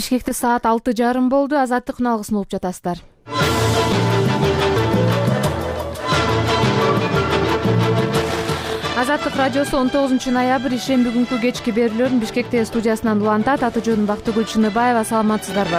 Бишкекте саат 6:30 болду. Азаттык күн алгысын угуп жатасыздар. Азаттык радиосу 19 ноябрь ишемби күнкү кечки берүүлөрүн Бишкекте студиясынан улантат. Аты жөнүм Бактыгүл Чыныбаева. Саламатсыздарбы?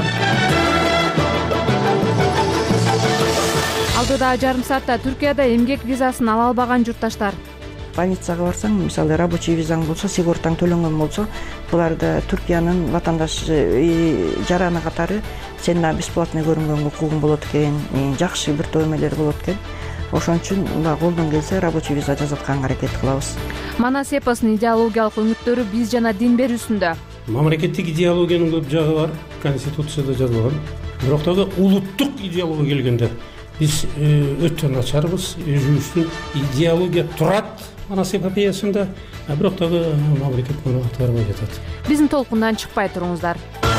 Алдыда жарым саатта Түркияда эмгек визасын ала албаган журтташтар. Больницага барсаң, мисалы рабочий визаң болсо, сигортаң төлөнгөн болсо, буларды Түркиянын ватандаш жараны катары сен бесплатный көрүнгөнгө укугуң болот экен, жакшы бир төмөлөр болот экен. Ошон үчүн колдон келсе рабочий виза жасатканга аракет кылабыз. Манас эпосунун идеологиялык үмүттөрү биз жана дин берүүсүндө. Мамлекеттик идеологиянын көп жагы бар, конституцияда жазылган. Бирок дагы улуттук идеология келгенде биз өтө начарбыз. Өзүбүздүн идеология турат Манас эпопеясында, бирок дагы мамлекет муну аткарбай жатат. Биздин толкундан чыкпай туруңуздар.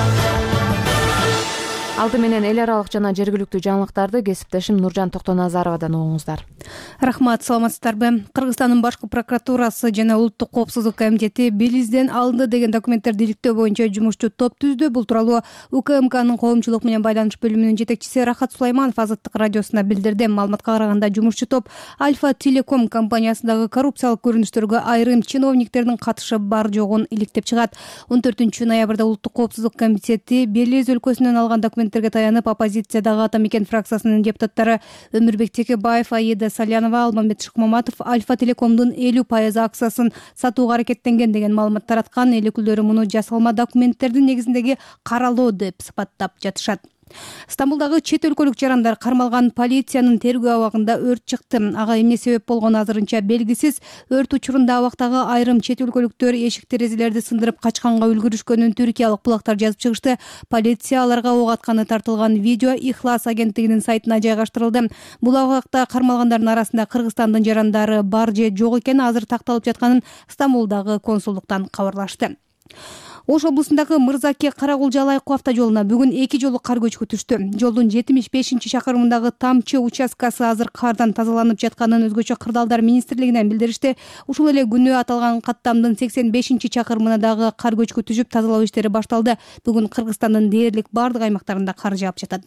Алды менен эл аралык жана жергиликтүү жаңылыктарды кесиптешим Нуржан Токтоназаровадан угуңуздар. Рахмат, саламатсыздарбы? Кыргызстандын башкы прокуратурасы жана Улуттук коопсуздук комитети Белизден алынды деген документтерди иликтөө боюнча жумушчу топ түздү. Бул тууралуу УКМКнын коомчулук менен байланыш бөлүмүнүн жетекчиси Рахат Сулайманов Азаттык радиосуна билдирди. Маалыматка караганда, жумушчу топ Альфа Телеком компаниясындагы коррупциялык көрүнүштөргө айрым чиновниктердин катышы бар жогун иликтеп чыгат. 14 ноябрда Улуттук коопсуздук комитети Белиз өлкөсүнөн алган документтерге таянып, оппозициядагы Ата Мекен фракциясынын депутаттары Өмүрбек Текебаев, Аида Салянова, Алмамбет Шыкмаматов Альфа Телекомдун 50% акциясын сатууга аракеттенген деген маалымат тараткан. Эл өкүлдөрү муну жасалма документтердин негизиндеги каралоо деп сыпаттап жатышат. Стамбулдагы чет өлкөлүк жарандар кармалган полициянын тергөө абагында өрт чыкты. Ага эмне себеп болгону азырынча белгисиз. Өрт учурунда абактагы айрым чет өлкөлүктөр эшик терезелерди сындырып качканга үлгүрүшкөнүн түркиялык булактар жазып чыгышты. Полиция аларга ок атканы тартылган видео Ихлас агенттигинин сайтына жайгаштырылды. Бул абакта кармалгандардын арасында Кыргызстандын жарандары бар же жок экени азыр такталып жатканын Стамбулдагы консулдуктан кабарлашты. Ош облусундагы Мырзаке Карагул-Жалайкуу автожолуна бүгүн 2 жолу кар көчкү түштү. Жолдун 75-чакырымындагы Тамчы участкасы азыр кардан тазаланып жатканын өзгөчө кырдаалдар министрлигинен билдиришти. Ушул эле күнү аталган каттамдын 85-чакырымына дагы кар көчкү түшүп, тазалоо иштери башталды. Бүгүн Кыргызстандын дээрлик бардык аймактарында кар жаап жатат.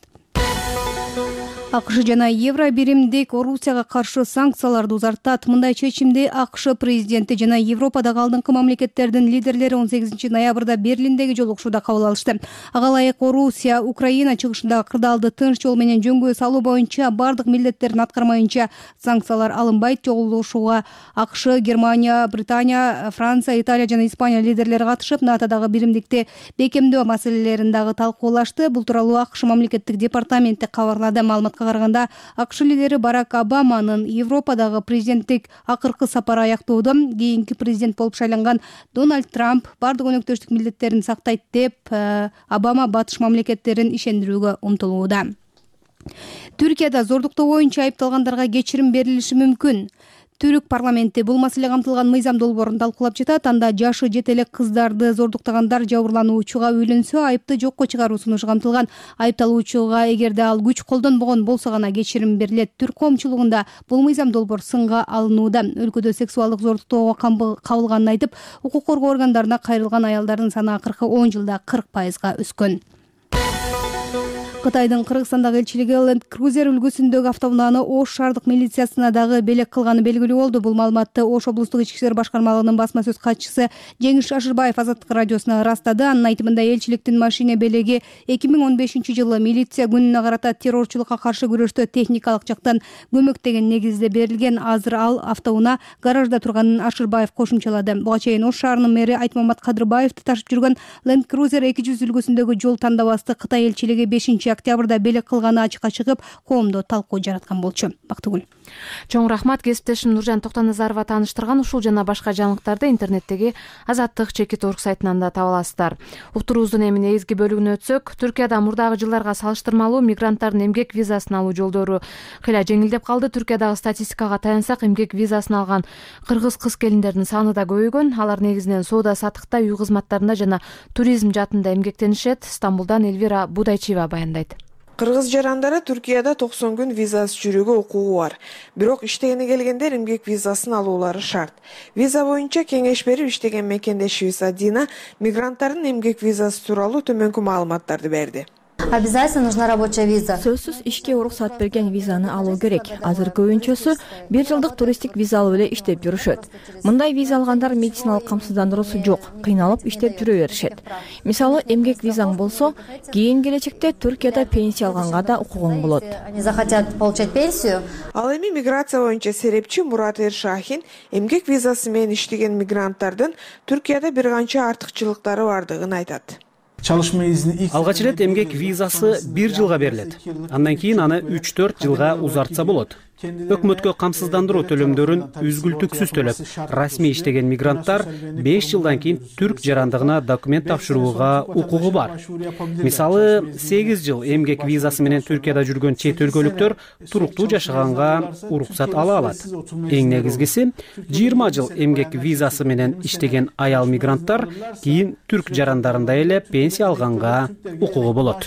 АКШ жана Евро биримдик Орусияга каршы санкцияларды узартат. Мындай чечимди АКШ президенти жана Европадагы алдыңкы мамлекеттердин лидерлери 18 ноябрда Берлиндеги жолугушууда кабыл алышты. Ага ылайык Орусия Украина чыгышындагы кырдаалды тынч жол менен жөнгө салуу боюнча бардык милдеттерин аткармайынча санкциялар алынбайт. Жолугушууга АКШ, Германия, Британия, Франция, Италия жана Испания лидерлери катышып, НАТОдагы биримдикти бекемдөө маселелерин дагы талкуулашты. Бул тууралуу АКШ мамлекеттик департаменти кабарлады. Маалыматка караганда, АКШ лидери Барак Обаманын Европадагы президенттик акыркы сапары аяктоодо кийинки президент болуп шайланган Дональд Трамп бардык өнөктөштүк милдеттерин сактайт деп Обама батыш мамлекеттерин ишендирүүгө умтулууда. Түркияда зордуктоо боюнча айыпталгандарга кечирим берилиши мүмкүн. Түрк парламенти бул маселе камтылган мыйзам долбоорун талкуулап жатат. Анда жашы жете элек кыздарды зордуктагандар жабырлануучуга үйлөнсө айыпты жокко чыгаруу сунушу камтылган. Айыпталуучуга эгерде ал күч колдонбогон болсо гана кечирим берилет. Түрк коомчулугунда бул мыйзам долбоор сынга алынууда. Өлкөдө сексуалдык зордуктоого кабылганын айтып, укук коргоо органдарына кайрылган аялдардын саны акыркы 10 жылда 40%га өскөн. Кытайдын Кыргызстандагы элчилиги Land Cruiser үлгүсүндөгү автоунааны Ош шаардык милициясына дагы белек кылганы белгилүү болду. Бул маалыматты Ош облустук ички иштер башкармалыгынын басма сөз катчысы Жеңиш Шашырбаев Азаттык радиосуна ырастады. Анын айтымында элчиликтин машина белеги 2015 жылы милиция күнүнө карата террорчулукка каршы күрөштө техникалык жактан көмөктөгөн негизде берилген. Азыр ал автоунаа гаражда турганын Ашырбаев кошумчалады. Буга чейин Ош шаарынын мэри Айтмамат Кадырбаевди ташып жүргөн Land Cruiser 200 үлгүсүндөгү жол тандабасты Кытай элчилиги 5 октябрда белек кылганы ачыкка чыгып, коомдо талкуу жараткан болчу. Бактыгүл. Чоң рахмат. Кесиптешим Нуржан Токтоназарова тааныштырган ушул жана башка жаңылыктарды интернеттеги Азаттык /org сайтынан да таба аласыздар. Уктуруубуздун эми негизги бөлүгүнө өтсөк, Түркияда мурдагы жылдарга салыштырмалуу мигранттардын эмгек визасын алуу жолдору кыйла жеңилдеп калды. Түркиядагы статистикага таянсак, эмгек визасын алган кыргыз кыз-келиндердин саны да көбөйгөн. Алар негизинен соода саттыкта, үй кызматтарында жана туризм жаатында эмгектенишет. Стамбулдан Элвира Будайчиева баяндайт. Кыргыз жарандары Түркияда 90 күн визасыз жүрүүгө укугу бар. Бирок иштегени келгендер эмгек визасын алуулары шарт. Виза боюнча кеңеш берип иштеген мекендешибиз Адина мигранттардын эмгек визасы тууралуу төмөнкү маалыматтарды берди. Обязательно нужна рабочая виза. Сөзсүз ишке уруксат берген визаны алуу керек. Азыр көбүнчөсү 1 жылдык туристтик виза алып эле иштеп жүрүшөт. Мындай виза алгандар медициналык камсыздандыруусу жок, кыйналып иштеп жүрө беришет. Мисалы, эмгек визаң болсо, кийин келечекте Түркияда пенсия алганга да укугуң болот. Они захотят получать пенсию. Ал эми миграция боюнча серепчи Мурат Эршахин эмгек визасы менен иштеген мигранттардын Түркияда бир канча артыкчылыктары бардыгын айтат. Алгач ирет эмгек визасы 1 жылга берилет. Андан кийин аны 3-4 жылга узартса болот. Өкмөткө камсыздандыруу төлөмдөрүн үзгүлтүксүз төлөп, расмий иштеген мигранттар 5 жылдан кийин түрк жарандыгына документ тапшырууга укугу бар. Мисалы, 8 жыл эмгек визасы менен Түркияда жүргөн чет өлкөлүктөр туруктуу жашаганга уруксат ала алат. Эң негизгиси, 20 жыл эмгек визасы менен иштеген аял мигранттар кийин түрк жарандарында эле пенсия алганга укугу болот.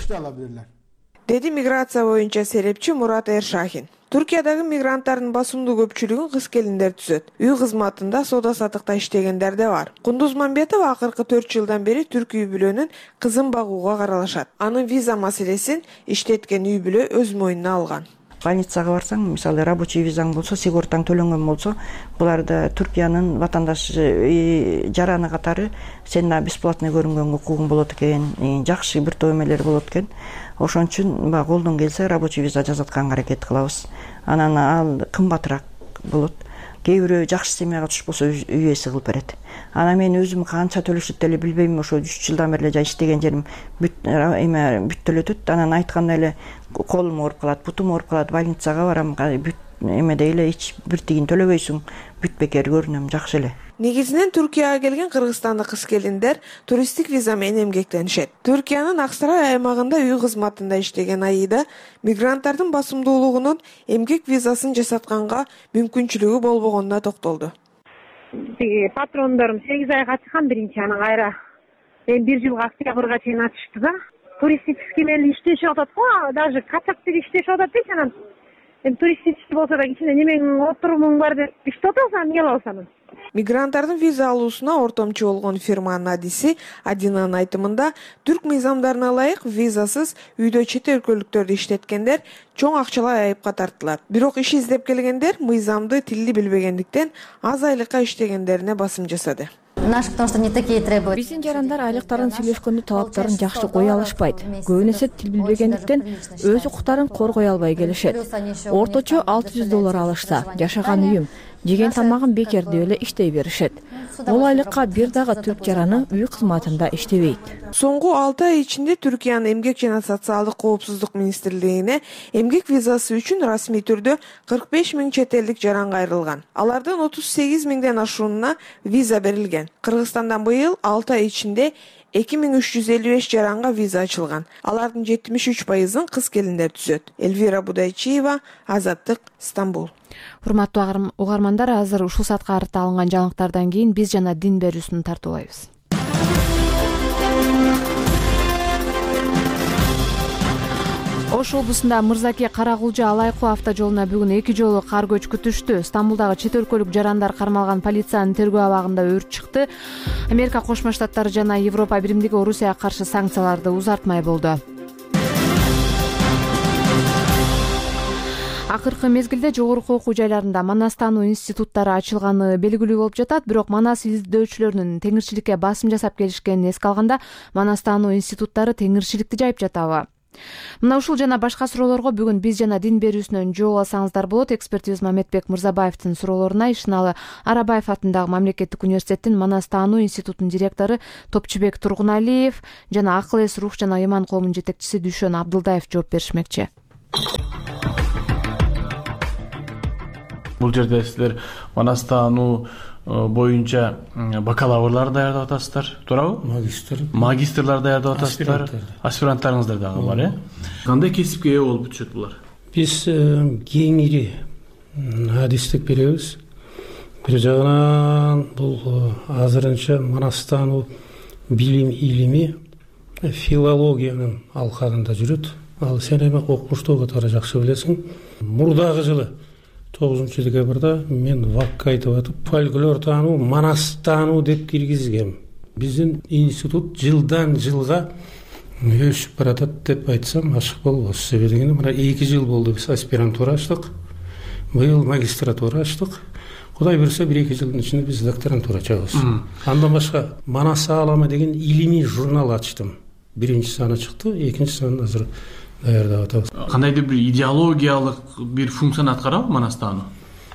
Деди миграция боюнча серепчи Мурат Эршахин. Түркиядагы мигранттардын басымдуу көпчүлүгүн кыз келиндер түзөт. Үй кызматында, соода-саттыкта иштегендер да бар. Кундуз Мамбетова акыркы 4 жылдан бери түрк үй бүлөнүн кызын багууга каралашат. Анын виза маселесин иштеткен үй бүлө өз мойнуна алган. Больницага барсаң, мисалы, рабочий визаң болсо, сигортаң төлөнгөн болсо, буларда Түркиянын ватандашы жараны катары сен бесплатный көрүнгөнгө укугуң болот экен, жакшы бир топ эмелер болот экен. Ошон үчүн колдон келсе рабочий виза жасатканга аракет кылабыз. Анан ал кымбатыраак болот. Кээ бирөө жакшы семьяга түшүп болсо үй ээси кылып берет. Анан мен өзүм канча төлөшөт деле билбейм, ошо 3 жылдан бери эле иштеген жерим бүттөлө өтөт. Анан айткандай эле колум ооруп калат, бутум ооруп калат, больницага барам, эмедей эле эч бир тигин төлөбөйсүң, бүт бекер көрүнөм, жакшы эле. Негизинен Түркияга келген кыргызстандык кыз келиндер туристтик виза менен эмгектенишет. Түркиянын Аксарай аймагында үй кызматында иштеген Аида мигранттардын басымдуулугунун эмгек визасын жасатканга мүмкүнчүлүгү болбогонуна токтолду. Патрондорум 8 айга ачкан биринчи, анан кайра 1 жылга октябрга чейин ачышты да. Туристический менен иштешип атат го, даже качактык иштешип атат дейт, анан туристический болсо да кичине немең отурумуң бар деп иштеп атасың, эмне кыласың? Мигранттардын виза алуусуна ортомчу болгон фирманын адиси Адинанын айтымында, түрк мыйзамдарына ылайык визасыз үйдө чет өлкөлүктөрдү иштеткендер чоң акчалай айыпка тартылат. Бирок иш издеп келгендер мыйзамды тилди билбегендиктен аз айлыкка иштегендерине басым жасады. Потому что не такие требуют. Биздин жарандар айлыктарын сүйлөшкөндө талаптарын жакшы кое алышпайт. Көбүнесе тил билбегендиктен өз укуктарын коргой албай келишет. Орточо $600 алышса, жашаган үйүм, жеген тамагын бекер деп эле иштей беришет. Бул айлыкка бир дагы түрк жараны үй кызматында иштебейт. Соңку 6 ай ичинде Түркиянын эмгек жана социалдык коопсуздук министрлигине эмгек визасы үчүн расмий түрдө 45 000 чет элдик жаран кайрылган. Алардын 38 000ден ашууна виза берилген. Кыргызстандан быйыл 6 ай ичинде 2355 жаранга виза ачылган. Алардын 73%-ын кыз келиндер түзөт. Эльвира Будайчиева, Азаттык, Стамбул. Урматтуу угармандар, азыр ушул саатка карата алынган жаңылыктардан кийин биз жана дин берүүсүн тартуулайбыз. Ош облусунда Мырзаке Карагулжа Алайкуу автожолуна бүгүн 2 жолу кар көч күтүштү. Стамбулдагы чет өлкөлүк жарандар кармалган полициянын тергөө абагында өрт чыкты. Америка Кошмо Штаттары жана Европа Биримдиги Орусияга каршы санкцияларды узартмай болду. Акыркы мезгилде жогорку окуу жайларында манас таануу институттары ачылганы белгилүү болуп жатат, бирок манас изилдөөчүлөрүнүн теңирчиликке басым жасап келишкенин эске алганда, манас таануу институттары теңирчиликти жайып жатабы? Мына ушул жана башка суроолорго бүгүн биз жана дин берүүсүнөн жооп алсаңыздар болот. Экспертибиз Мамедбек Мырзабаевдин суроолоруна Ишиналы Арабаев атындагы мамлекеттик университеттин манас таануу институтунун директору Топчубек Тургуналиев жана Акыл эс рух жана иман коомунун жетекчиси Дүйшөн Абдылдаев жооп беришмекчи. Бул жерде силер манас таануу боюнча бакалаврлар даярдап атасыздар, туурабы? Магистрлар даярдап атасыздар, аспиранттарыңыздар дагы бар, Кандай кесипке ээ болуп түшөт булар? Биз кеңири адистик беребиз. Бир жагынан бул азырынча манас таануу билим илими филологиянын алкагында жүрөт. Ал сен эми окумуштуу катары жакшы билесиң. Мурдагы жылы 9-декабрда мен вакка айтып атып, фольклор таануу, манас таануу деп киргизгем. Биздин институт жылдан жылга өсүп баратат деп айтсам ашык болбос. Себеби дегенде мына 2 жыл болду биз аспирантура ачтык. Быйыл магистратура ачтык. Кудай берсе 1-2 жылдын ичинде биз докторантура ачабыз. Андан башка Манас аламы деген илимий журнал ачтым. 1-чи саны чыкты, 2-чи санын азыр даярдап атабыз. Кандайдыр бир идеологиялык бир функцияны аткарабы манас таануу?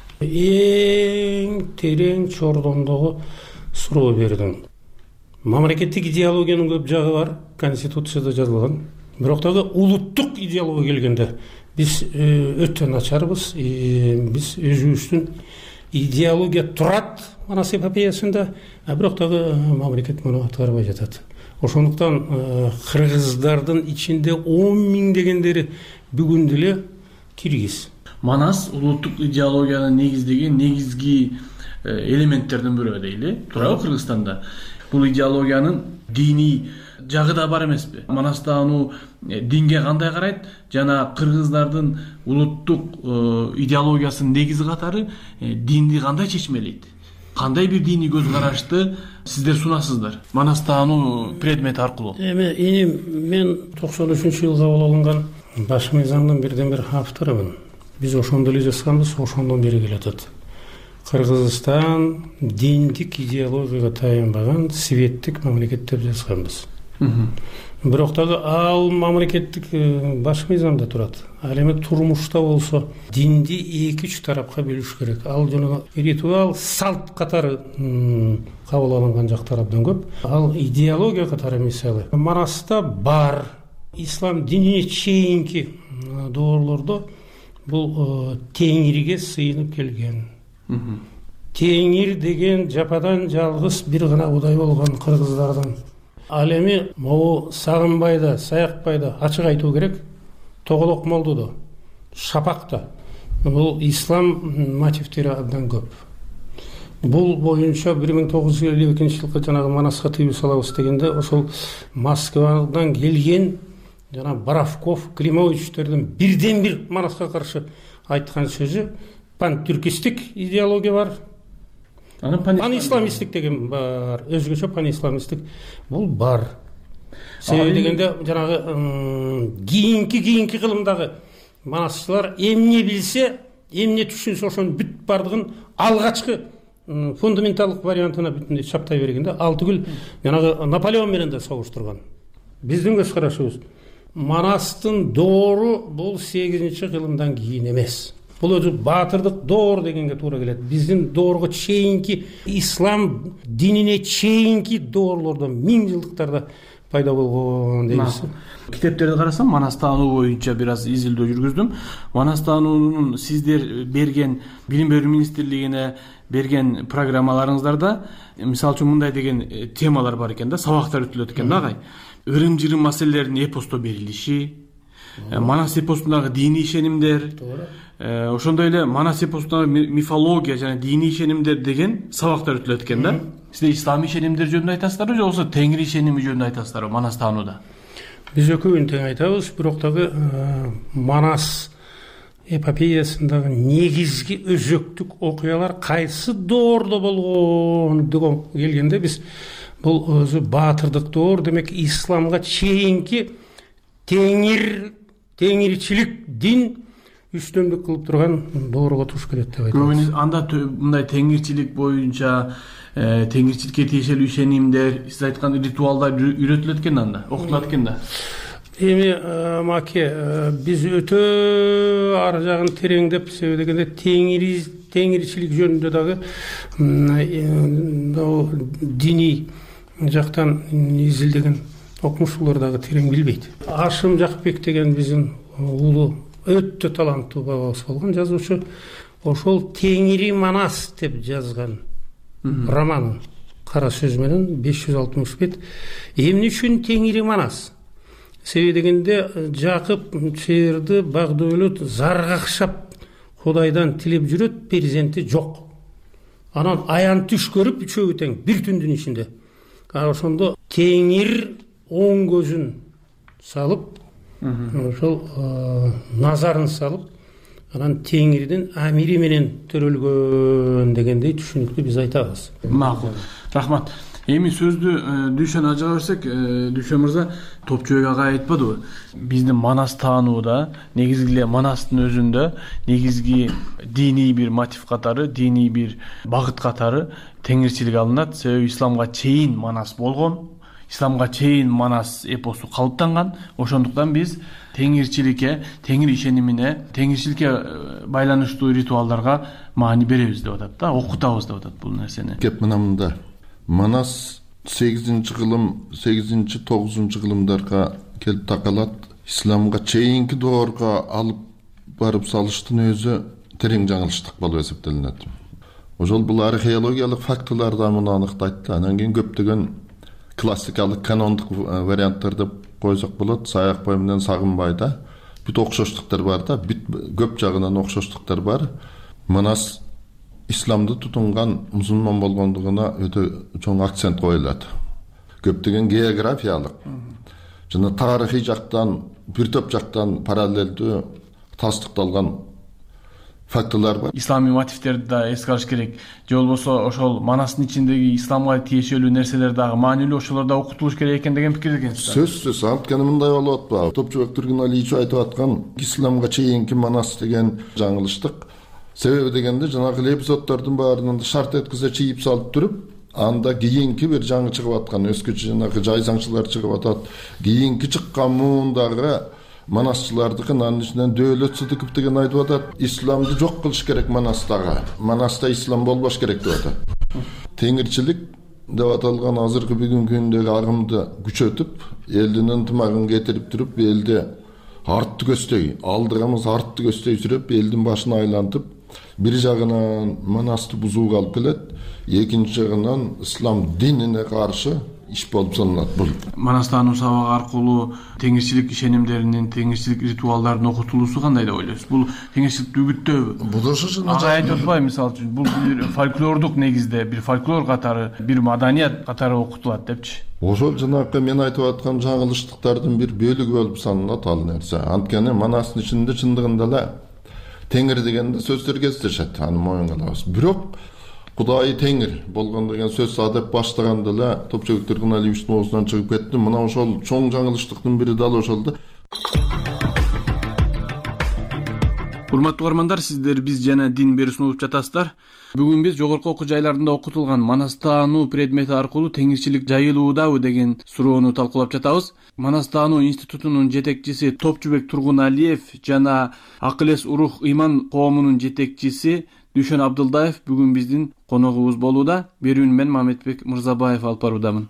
Эң терең чордондогу суроо бердиң. Мамлекеттик идеологиянын көп жагы бар, конституцияда жазылган. Бирок дагы улуттук идеология келгенде биз өтө начарбыз. Биз өзүбүздүн идеология турат Манас эпопеясында, бирок дагы мамлекет муну аткарбай жатат. Ошондуктан кыргыздардын ичинде 10 миң дегендери бүгүн деле киргиз. Манас улуттук идеологияны негиздеген негизги элементтердин бирөө дейли. Туурабы Кыргызстанда? Бул идеологиянын диний жагы да бар эмеспи? Манас таануу динге кандай карайт жана кыргыздардын улуттук идеологиясынын негизи катары динди кандай чечмелейт? Кандай бир диний көз карашты сиздер сунасыздар манас таануу предмети аркылуу? Мен 93-жылга кабыл алынган баш мыйзамдын бирден бир авторумун. Биз ошондо эле жазганбыз, ошондон бери келатат. Кыргызстан диндик идеологияга таянбаган светтик мамлекет деп жазганбыз. Бирок дагы ал мамлекеттик баш мыйзамда турат. Ал эми турмушта болсо динди 2-3 тарапка бөлүш керек. Ал жана ритуал, салт катары кабыл алынган жактар абдан көп. Ал идеология катары мисалы Манаста бар. Ислам динине чейинки доорлордо бул теңирге сыйынып келген. Теңир деген жападан жалгыз бир гана Кудай болгон кыргыздардын. Ал эми могу Сагынбайда, Саякбайда ачык айтуу керек. Тоголок молдодо, Шапакта бул ислам мотивтери абдан көп. Бул боюнча 1952-жылкы жанагы Манаска тыюу салабыз дегенде ошол Москвадан келген жана Боровков, Климовичтердин бирден бир Манаска каршы айткан сөзү пантүркистик идеология бар. Пан-исламистик деген бар, өзгөчө пан-исламистик бул бар. Себеби дегенде жанагы кийинки кылымдагы манасчылар эмне билсе, эмне түшүнсө ошонун бүт бардыгын алгачкы фундаменталдык вариантына бүтүндөй чаптай бергенде ал түгүл жанагы Наполеон менен да согуштурган. Биздин көз карашыбыз Манастын доору бул 8-кылымдан кийин эмес. Бул өзү баатырдык доор дегенге туура келет. Биздин доорго чейинки ислам динине чейинки доорлордон 1000 жылдыктарда пайда болгон дейбиз. Китептерди карасам манас таануу боюнча бир аз изилдөө жүргүздүм. Манас таануунун сиздер берген билим берүү министрлигине берген программаларыңыздарда мисалы үчүн мындай деген темалар бар экен да, сабактар өтүлөт экен да агай. Ырым-жырым маселелердин эпосто берилиши, Манас эпосундагы диний ишенимдер, ошондой эле Манас эпосундагы мифология жана диний ишенимдер деген сабактар өтүлөт экен да. Сиздер исламий ишенимдер жөнүндө айтасыздарбы же болбосо теңир ишеними жөнүндө айтасыздарбы Манас таанууда? Биз экөөүн тең айтабыз, бирок дагы Манас эпопеясындагы негизги өзөктүк окуялар кайсы доордо болгон деген келгенде биз бул өзү баатырдык доор, демек исламга чейинки теңирчилик дин үстөмдүк кылып турган доорго туш келет деп айтабыз. Көбүнө анда мындай теңирчилик боюнча теңирчиликке тиешелүү ишенимдер, сиз айткан ритуалдар үйрөтүлөт экен анда, окутулат экен да. Эми маке биз өтө ар жагын тереңдеп себеби дегенде теңирчилик жөнүндө дагы диний жактан изилдеген окумуштуулар дагы терең билбейт. Ашым Жакбек деген биздин улуу өтө таланттуу бабабыз болгон жазуучу, ошол Теңири Манас деп жазган романын кара сөз менен 560 бет. Эмне үчүн Теңири Манас? Себеби дегенде Жакып чээрди Багдөлөт заргакшап Кудайдан тилеп жүрөт, перзенти жок. Анан аян түш көрүп үчөөбү тең бир түндүн ичинде. Ошондо Теңир оң көзүн салып ошол назарын салып анан теңирдин амири менен төрөлгөн дегендей түшүнүктү биз айтабыз. Макул, рахмат. Эми сөздү Дүйшөн ажыга берсек, Дүйшөн мырза Топчубек ага айтпадыбы? Биздин Манас таанууда, негизги эле Манастын өзүндө негизги диний бир мотив катары, диний бир багыт катары теңирчилик алынат. Себеби исламга чейин Манас болгон, исламга чейин Манас эпосу калыптанган. Ошондуктан биз теңирчиликке, теңир ишенимине, теңирчиликке байланыштуу ритуалдарга маани беребиз деп атат да, окутабыз деп атат бул нерсени. Кеп мынамында Манас 8-9 кылымдарга келип такалат. Исламга чейинки доорго алып барып салыштын өзү терең жаңылыштык болуп эсептелинет. Ошол бул археологиялык фактыларда муну аныктайт. Анан кийин көптөгөн классикалык канондук варианттар деп койсок болот. Саякбай менен Сагынбайда бүт окшоштуктар бар да, бүт көп жагынан окшоштуктар бар. Манас исламды тутунган мусулман болгондугуна өтө чоң акцент коюлат. Көптөгөн географиялык жана тарыхый жактан, бир топ жактан параллелдүү тастыкталган фактылар бар. Исламий мотивтерди да эске алыш керек. Же болбосо ошол Манастын ичиндеги исламга тиешелүү нерселер дагы маанилүү, ошолор да окутулуш керек экен деген пикирде экенсиз. Сөзсүз, анткени мындай болуп атпайбы? Топчубек Тургуналиевич айтып аткан исламга чейинки Манас деген жаңылыштык. Себеби дегенде жанагы эпизоддордун баарынан шарт эткизе чийип салып туруп, анда кийинки бир жаңы чыгып аткан, өзгөчө жанагы жайсаңчылар чыгып атат. Кийинки чыккан муундагы Манасчылардыкы анын ичинен Дөөлөт Сыдыков деген айтып атат. Исламды жок кылыш керек Манастагы. Манаста ислам болбош керек деп атат. Теңирчилик деп аталган азыркы бүгүнкү күндөгү агымды күчөтүп, элдин ынтымагын кетирип туруп, элди артты көздөй, алдырамыз артты көздөй сүрөп, элдин башын айлантып, бир жагынан Манасты бузууга алып келет, экинчи жагынан ислам динине каршы иш болуп саналат бул. Манас таануу сабагы аркылуу теңирчилик ишенимдеринин, теңирчилик ритуалдарынын окутулуусу кандай деп ойлойсуз? Бул теңирчиликти үгүттөбү? Бул ошо ага айтып атпайбы, мисалы үчүн бул бир фольклордук негизде, бир фольклор катары, бир маданият катары окутулат депчи. Ошол жанагы мен айтып аткан жаңылыштыктардын бир бөлүгү болуп саналат ал нерсе. Анткени Манастын ичинде чындыгында эле теңир дегенде сөздөр кездешет, аны моюнга алабыз. Бирок Кудайы теңир болгон деген сөз адеп баштаганда эле Топчубек Тургуналиевичтин оозунан чыгып кетти. Мына ошол чоң жаңылыштыктын бири дал ошол да. Урматтуу угармандар, сиздер биз жана дин берүүсүн угуп жатасыздар. Бүгүн биз жогорку окуу жайларында окутулган Манас таануу предмети аркылуу теңирчилик жайылуудабы деген суроону талкуулап жатабыз. Манас таануу институтунун жетекчиси Топчубек Тургуналиев жана Акылес Урух ыйман коомунун жетекчиси Дүйшөн Абдылдаев бүгүн биздин коногубуз болууда. Берүүнү мен Мамедбек Мырзабаев алып баруудамын.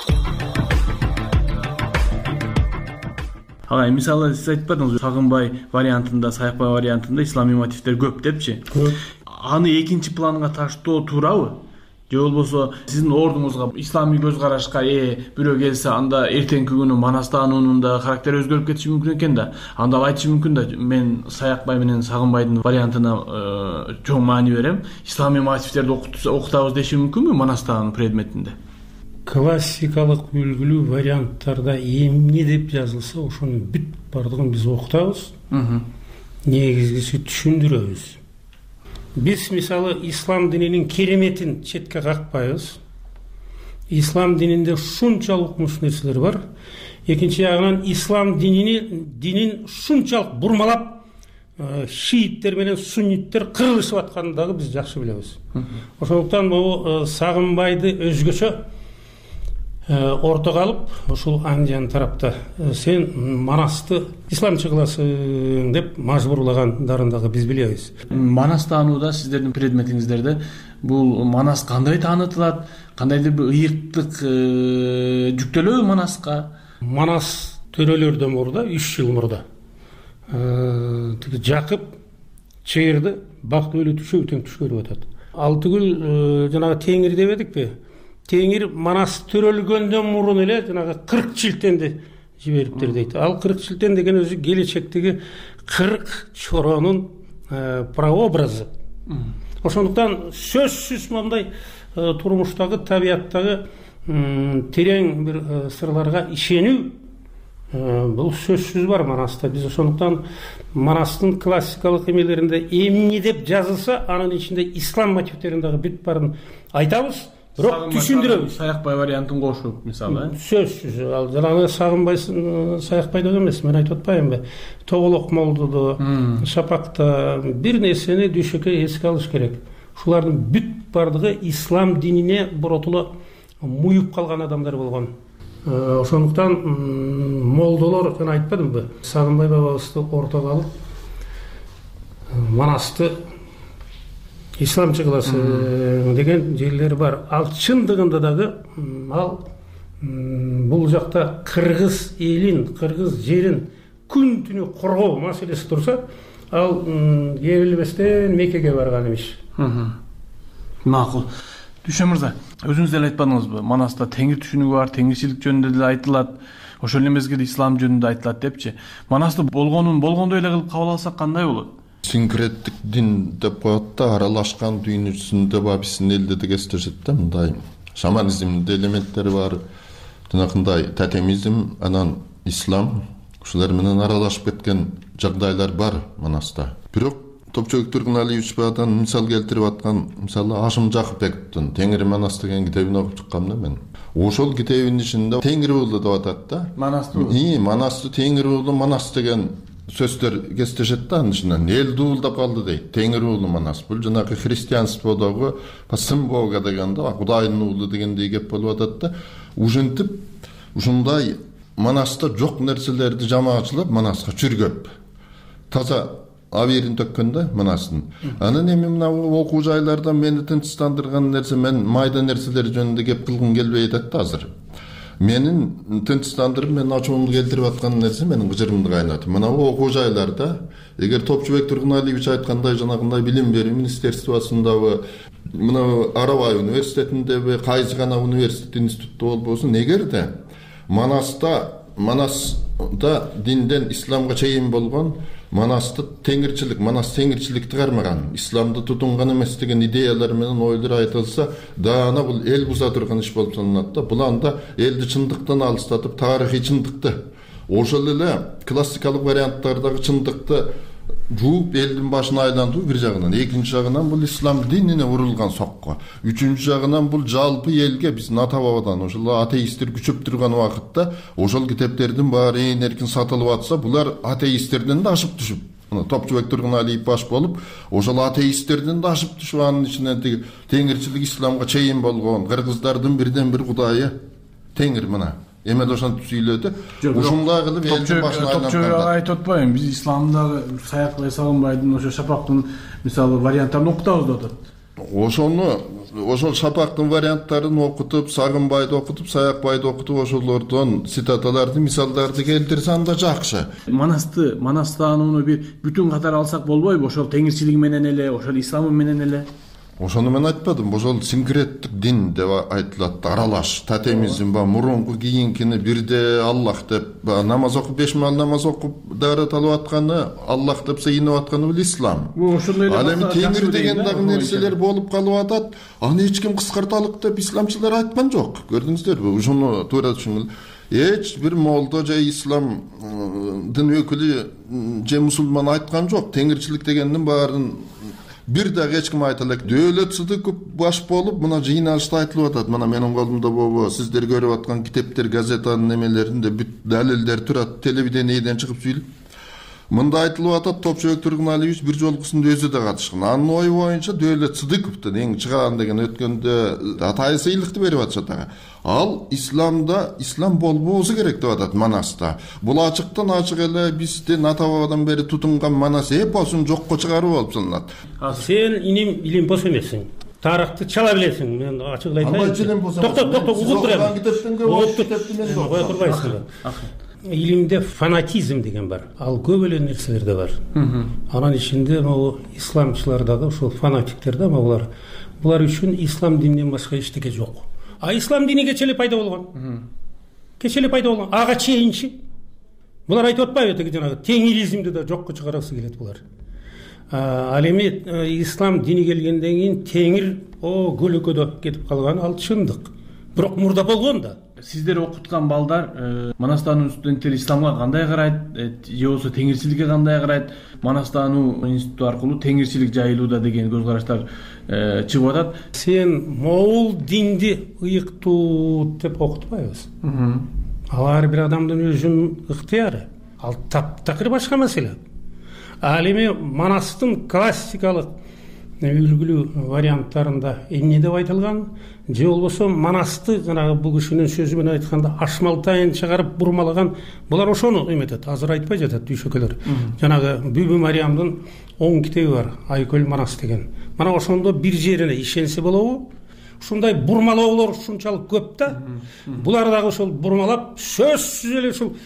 Ага, мисалы сиз айтпадыңызбы, Сагынбай вариантында, Саякбай вариантында исламий мотивтер көп депчи. Аны экинчи планга таштоо туурабы? Же болбосо сиздин ордуңузга исламий көз карашка бирөө келсе, анда эртеңки күнү Манас таануунун да характери өзгөрүп кетиши мүмкүн экен да. Анда ал айтышы мүмкүн да, мен Саякбай менен Сагынбайдын вариантына чоң маани берем. Исламий мотивтерди окутабыз деши мүмкүнбү Манас таануу предметинде? Классикалык үлгүлүү варианттарда эмне деп жазылса, ошонун бүт бардыгын биз окутабыз. Негизгиси түшүндүрөбүз. Биз мисалы ислам дининин кереметин четке какпайбыз. Ислам дининде шунчалык укмуш нерселер бар. Экинчи жагынан ислам динин шунчалык бурмалап шииттер менен сунниттер кырылышып атканын дагы биз жакшы билебиз. Ошондуктан бул Сагынбайды өзгөчө ортого алып, ушул Андиян тарапта сен Манасты исламчы кыласың деп мажбурлагандарын дагы биз билебиз. Манас таанууда сиздердин предметиңиздерде бул Манас кандай таанытылат, кандайдыр бир ыйыктык жүктөлөбү Манаска? Манас төрөлөрдөн мурда 3 жыл мурда Жакып чегирди Бактыбөлү түшө тең түш көрүп атат. Алтыгүл жанагы теңир дебедикпи? Теңир Манас төрөлгөндөн мурун эле жанагы 40 чилтенди жибериптир дейт. Ал 40 чилтен деген өзү келечектеги 40 чоронун прообразы. Ошондуктан сөзсүз мындай турмуштагы, табияттагы терең бир сырларга ишенүү бул сөзсүз бар Манаста. Биз ошондуктан Манастын классикалык эмелеринде эмне деп жазылса, анын ичинде ислам мотивтерин дагы бүт барын айтабыз, бирок түшүндүрөбүз. Саякбай вариантын кошуп, мисалы, сөзсүз. Ал жанагы Сагынбайсын Саякбайда эмес, мен айтып атпаймынбы? Тоголок молдодо, Шапакта бир нерсени düşөккө эске алыш керек. Ушулардын бүт бардыгы ислам динине боротулу муюп калган адамдар болгон. Ошондуктан молдолор, мен айтпадымбы, Сагынбай бабабызды ортого алып Манасты исламчы кыласы деген жерлери бар. Ал чындыгында дагы ал бул жакта кыргыз элин, кыргыз жерин күн түнү коргоо маселеси турса, ал ээрилбестен Меккеге барган имиш. Макул. Дүшө мырза, өзүңүз деле айтпадыңызбы? Манаста теңир түшүнүгү бар, теңирчилик жөнүндө деле айтылат, ошол эле мезгилде ислам жөнүндө айтылат депчи. Манасты болгондой эле кылып кабыл алсак кандай болот? Синкреттик дин деп коет да, аралашкан дүйнөсүндө биздин элде да кездешет да, мындай шаманизмде элементтери бар, жанакындай тотемизм, анан ислам, ушулар менен аралашып кеткен жагдайлар бар Манаста. Бирок Топчубек Тургуналиевич баягыдан мисал келтирип аткан, мисалы Ашым Жакыпбековдун Теңир Манас деген китебин окуп чыккам да мен. Ошол китебинин ичинде Теңир уулу деп атат да. Манасты. Манасты Теңир уулу Манас деген сөздөр кездешет да, анын ичинен эл дуулдап калды дейт. Теңир уулу Манас. Бул жанагы христианстводогу сын Бога деген да, Кудайдын уулу дегендей кеп болуп атат да. Ушинтип ушундай Манаста жок нерселерди жамаачылап Манаска чүргөп таза абийирин төккөндө Манастын. Анан эми мына окуу жайлардан мени тынчтандырган нерсе, мен майда нерселер жөнүндө кеп кылгым келбей атат да азыр. Менин тынчтандырып, мен ачуумду келтирип аткан нерсе менин кыжырымды кайнатып. Мына окуу жайларда эгер Топчубек Тургуналиевич айткандай жанагындай билим берүү министерствосундагы мына Арабай университетиндеби, кайсы гана университет институтта болбосун, эгерде Манаста динден исламга чейин болгон Манасты теңирчилик, Манас теңирчиликти кармаган, исламды тутунган эмес деген идеялар менен ойлор айтылса, даана бул эл буза турган иш болуп саналат да. Бул анда элди чындыктан алыстатып, тарыхый чындыкты, ошол эле классикалык варианттардагы чындыкты жууп элдин башына айландыруу бир жагынан, экинчи жагынан бул ислам динине урулган сокко, үчүнчү жагынан бул жалпы элге биздин ата бабадан ошол атеисттер күчөп турган убакытта ошол китептердин баары ээн эркин сатылып атса, булар атеисттерден да ашып түшүп, Топчубек Тургуналиев баш болуп, ошол атеисттерден да ашып түшүп, анын ичинен теңирчилик исламга чейин болгон кыргыздардын бирден бир кудайы Теңир мына эмел ошентип сүйлөдү. Ушундай кылып элдин башына айланткан. Топчубек айтып атпайбы, биз исламдагы Саякбай Сагынбайдын ошо Шапактын мисалы варианттарын окутабыз деп атат. Ошол Шапактын варианттарын окутуп, Сагынбайды окутуп, Саякбайды окутуп, ошолордон цитаталарды, мисалдарды келтирсе анда жакшы. Манастанууну бир бүтүн катары алсак болбойбу? Ошол теңирчилиги менен эле, ошол исламы менен эле. Ошону мен айтпадым, ошол синкреттик дин деп айтылат, аралаш, тотемизм ба, мурунку кийинкини бирде Аллах деп, намаз окуп 5 мал намаз окуп даарат алып атканы, Аллах деп сыйынып атканы бул ислам. Ал эми теңир деген дагы нерселер болуп калып атат, аны эч ким кыскарталык деп исламчылар айткан жок. Көрдүңүздөрбү? Ушуну туура түшүнгүл. Эч бир молдо же исламдын өкүлү же мусулман айткан жок. Теңирчилик дегендин баарын бир дагы эч ким айта элек. Дөөлөт Сыдыков баш болуп, мына жыйналышта айтылып атат. Мына менин колумда болбо, сиздер көрүп аткан китептер, газетанын немелеринде бүт далилдер турат, телевидениеден чыгып сүйлөп. Мында айтылып атат, Топчубек Тургуналиевич бир жолкусунда өзү да катышкан. Анын ою боюнча Дөөлөт Сыдыковдун эң чыгаан деген өткөндө атайы сыйлыкты берип атышат ага. Ал исламда ислам болбоосу керек деп атат Манаста. Бул ачыктан ачык эле биздин ата бабадан бери тутунган Манас эпосун жокко чыгаруу болуп саналат. Сен иним илимпос эмессиң. Тарыхты чала билесиң. Мен ачык айтайын. Токтоп, угуп турам. Кое турбайсың. Илимде фанатизм деген бар. Ал көп эле нерселерде бар. Анын ичинде могу исламчылардагы ошол фанатиктер да, булар үчүн ислам дининен башка эчтеке жок. А ислам дини кечеле пайда болгон. Ага чейинчи. Булар айтып атпайбы, теги жанагы теңиризмди да жокко чыгарасы келет булар. Ал эми ислам дини келгенден кийин теңир көлөкөдө кетип калган, ал чындык. Бирок мурда болгон да. сиздер окуткан балдар Манастануу студенттери исламга кандай карайт же болбосо теңирчиликке кандай карайт? Манастануу институту аркылуу теңирчилик жайылууда деген көз караштар чыгып атат. Сен могул динди ыйыктуу деп окутпайбыз. Ал ар бир адамдын өзүнүн ыктыяры. Ал таптакыр башка маселе. Ал эми Манастын классикалык үлгүлүү варианттарында эмне деп айтылган? Же болбосо Манасты жанагы бул кишинин сөзү менен айтканда ашмалтайын чыгарып бурмалаган, булар ошону эметет. Азыр айтпай жатат дүйшөкөлөр. Жанагы Бүбү Мариямдын 10 китеби бар, Айкөл Манас деген. Мана ошондо бир жерине ишенсе болобу? Ушундай бурмалоолор ушунчалык көп да. Булар дагы ошол бурмалап сөзсүз эле ушул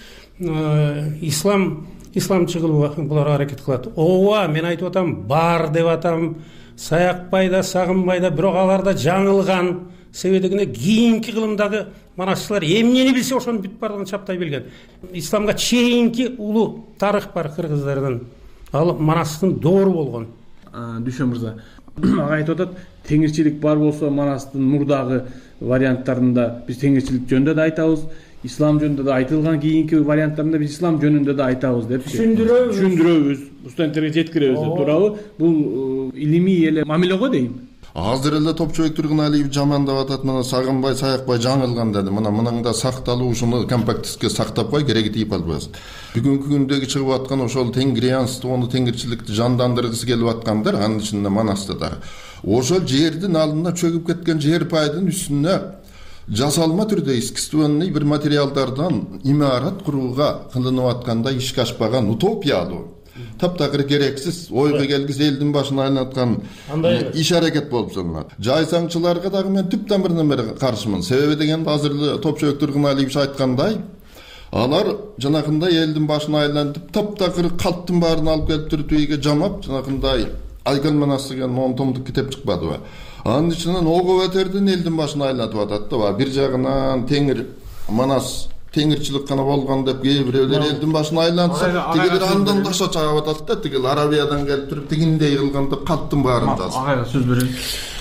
исламчы кылууга булар аракет кылат. Ооба, мен айтып атам, бар деп атам. Саякпай да, сагынбай да, бирок алар да жаңылган. Себебегине кийинки кылымдагы манасчылар эмнени билсе ошону бүт бардыгын чаптай билген. Исламга чейинки улуу тарых бар кыргыздардын. Ал Манастын доору болгон. Дүшө мырза, ага айтып атат, теңирчилик бар болсо Манастын мурдагы варианттарында биз теңирчилик жөнүндө да айтабыз, ислам жөнүндө да айтылган кийинки варианттарында биз ислам жөнүндө да айтабыз деп түшүндүрөбүз, студенттерге жеткиребиз деп туурабы? Бул илимий эле мамиле го дейм. Азыр эле Топчубек Тургуналиев жамандап атат, мына сагынбай, саякпай жаңылган деди. Мынаңда сакталуу ушуну компактистке сактап кой, кереги тийип албасын. Бүгүнкү күндөгү чыгып аткан ошол тенгриянствону, теңирчиликти жандандыргысы келип аткандар, анын ичинде Манасты да. Ошол жердин алдына чөгүп кеткен жер пайдын үстүнө жасалма түрдө искусственный бир материалдардан имарат курууга кылынып атканда ишке ашпаган утопиялуу, таптакыр керексиз, ойго келгиз элдин башына айлаткан иш аракет болуп саналат. Жайсаңчыларга дагы мен түп тамырынан бери каршымын. Себеби дегенде азыр Топчубек Тургуналиев айткандай, алар жанагындай элдин башына айлантып, таптакыр калптын баарын алып келип туруп үйгө жамап, жанагындай Айкөл Манас деген 10 томдук китеп чыкпадыбы? Анын ичинен ого бетердин элдин башына айлатып атат да. Бир жагынан теңир Манас теңирчилик гана болгон деп кээ бирөөлөр элдин башына айлантса, тигилер андан таша чагып атат да, тигил Арабиядан келип туруп тигиндей кылганда калптын баарын жазып. Агайга сөз берейин.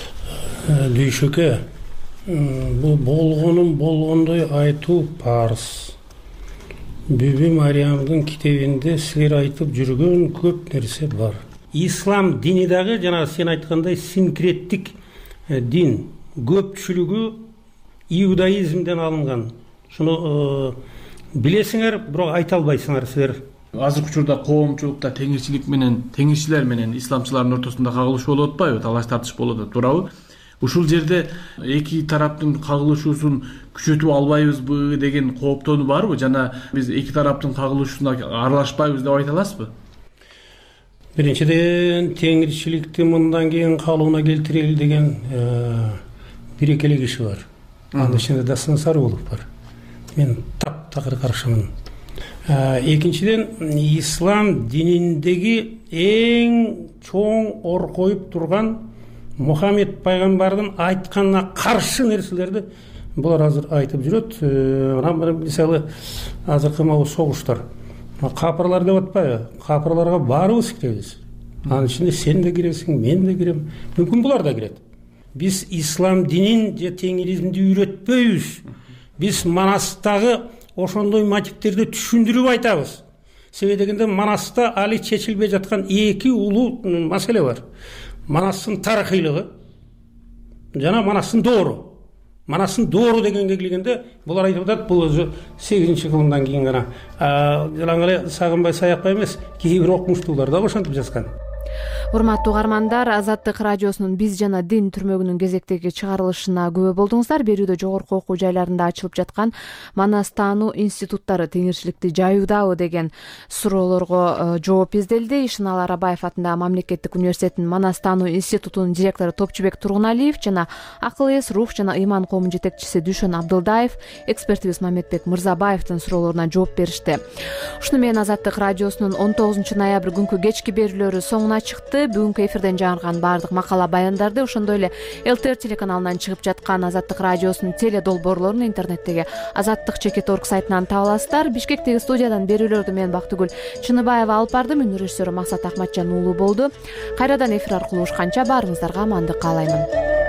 Дүйшөкө, бул болгонун болгондой айтуу парыз. Бүбү Мариямдын китебинде силер айтып жүргөн көп нерсе бар. Ислам дини дагы жана сен айткандай синкреттик дин, көпчүлүгү иудаизмден алынган. Шуну билесиңер, бирок айта албайсыңар силер. Азыркы учурда коомчулукта теңирчилик менен, теңирчилер менен исламчылардын ортосунда кагылышуу болуп атпайбы, талаш тартыш болуп атат, туурабы? Ушул жерде эки тараптын кагылышуусун күчөтүп албайбызбы деген кооптонуу барбы? Жана биз эки тараптын кагылышуусуна аралашпайбыз деп айта аласызбы? Биринчиден, теңирчиликти мындан кийин калыбына келтирели деген бир экеле киши бар. Анын ичинде Дасын Сарыулов бар. Мен таптакыр каршымын. Экинчиден, ислам дининдеги эң чоң оркоюп турган Мухаммед пайгамбардын айтканына каршы нерселерди булар азыр айтып жүрөт. Мисалы, азыркы могу согуштар. Капырлар деп атпайбы? Капырларга баарыбыз киребиз. Анын ичинде сен да киресиң, мен да кирем. Мүмкүн булар да кирет. Биз ислам динин же теңиризмди үйрөтпөйбүз. Биз Манастагы ошондой мотивтерди түшүндүрүп айтабыз. Себеби дегенде Манаста али чечилбей жаткан эки улуу маселе бар. Манастын тарыхыйлыгы жана Манастын доору. Манастын доору дегенге келгенде булар айтып атат, бул өзү 8-чи кылымдан кийин гана жалаң сагынбай саякпай эмес, кээ бир окумуштуулар да ошентип жазган. Урматтуу угармандар, Азаттык радиосунун Биз жана дин түрмөгүнүн кезектеги чыгарылышына күбө болдуңуздар. Берүүдө жогорку окуу жайларында ачылып жаткан Манастануу институттары теңирчиликти жайуудабы деген суроолорго жооп изделди. Ишенал Арабаев атындагы Мамлекеттик университеттин Манастануу институтунун директору Топчубек Тургуналиев жана акыл эс, рух жана ыйман коомунун жетекчиси Дүйшөн Абдылдаев экспертибиз Мамедбек Мырзабаевдин суроолоруна жооп беришти. Ушуну менен Азаттык радиосунун 19 ноябрь күнкү кечки берүүлөрү соңуна чыкты. Бүгүнкү эфирден жаңырган баардык макала баяндарды, ошондой эле ЛТР телеканалынан чыгып жаткан Азаттык радиосунун теле долбоорлорун интернеттеги azattik.org сайтынан таба аласыздар. Бишкектеги студиядан берүүлөрдү мен Бактыгүл Чыныбаева алып бардым. Үн режиссеру Максат Ахматжан уулу болду. Кайрадан эфир аркылуу урушканча баарыңыздарга амандык каалаймын.